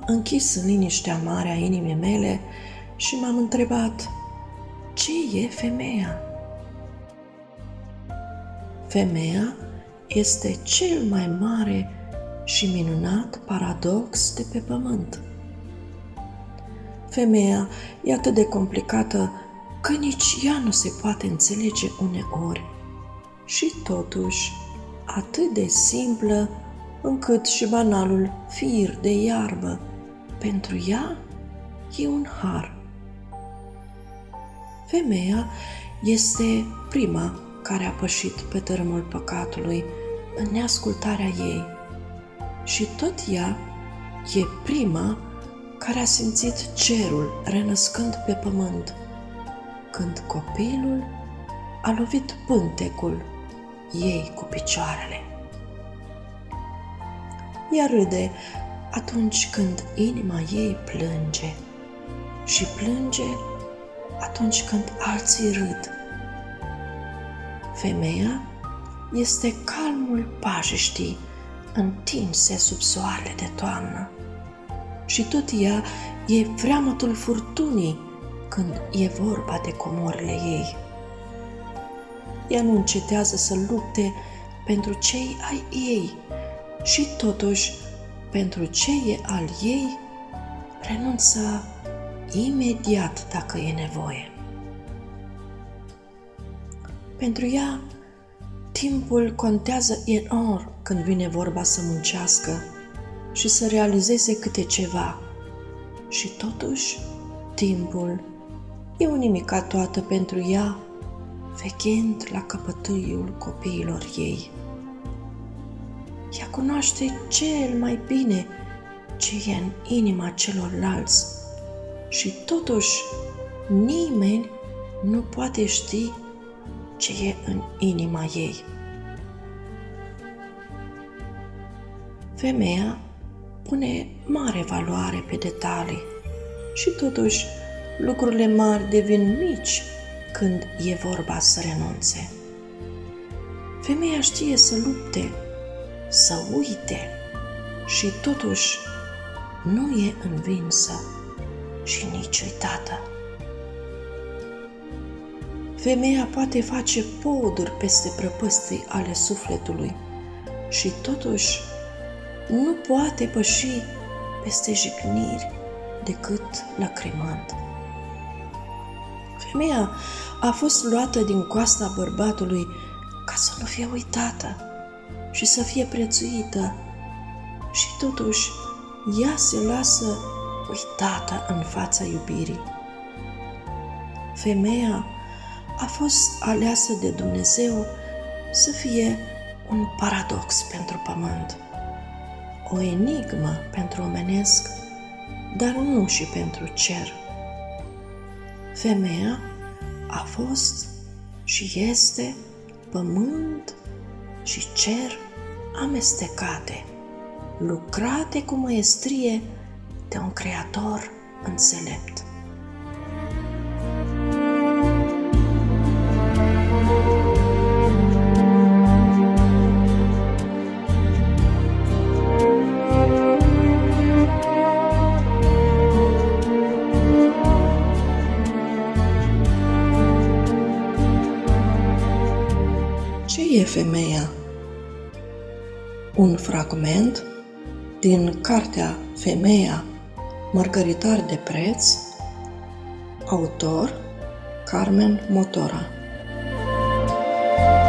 închis în liniștea mare a inimii mele și m-am întrebat: ce e femeia? Femeia este cel mai mare și minunat paradox de pe pământ. Femeia e atât de complicată că nici ea nu se poate înțelege uneori și totuși atât de simplă încât și banalul fir de iarbă pentru ea e un har. Femeia este prima care a pășit pe tărâmul păcatului în neascultarea ei și tot ea e prima care a simțit cerul renăscând pe pământ, când copilul a lovit pântecul ei cu picioarele. Ea râde atunci când inima ei plânge și plânge atunci când alții râd. Femeia este calmul pajiștii întinse sub soarele de toamnă și tot ea e freamătul furtunii când e vorba de comorile ei. Ea nu încetează să lupte pentru cei ai ei și totuși pentru ce e al ei renunță imediat dacă e nevoie. Pentru ea, timpul contează enorm când vine vorba să muncească și să realizeze câte ceva. Și totuși, timpul e o nimica toată pentru ea, vechend la căpătâiul copiilor ei. Ea cunoaște cel mai bine ce e în inima celorlalți și totuși nimeni nu poate ști ce e în inima ei. Femeia pune mare valoare pe detalii și totuși lucrurile mari devin mici când e vorba să renunțe. Femeia știe să lupte, să uite și totuși nu e învinsă și nici uitată. Femeia poate face poduri peste prăpăstii ale sufletului și totuși nu poate păși peste jigniri decât lacrimând. Femeia a fost luată din coasta bărbatului ca să nu fie uitată și să fie prețuită și totuși ea se lasă uitată în fața iubirii. Femeia a fost aleasă de Dumnezeu să fie un paradox pentru pământ, o enigmă pentru omenesc, dar nu și pentru cer. Femeia a fost și este pământ și cer amestecate, lucrate cu măiestrie de un creator înțelept. Ce e femeia? Un fragment din cartea Femeia, mărgăritar de preț, autor Carmen Motora.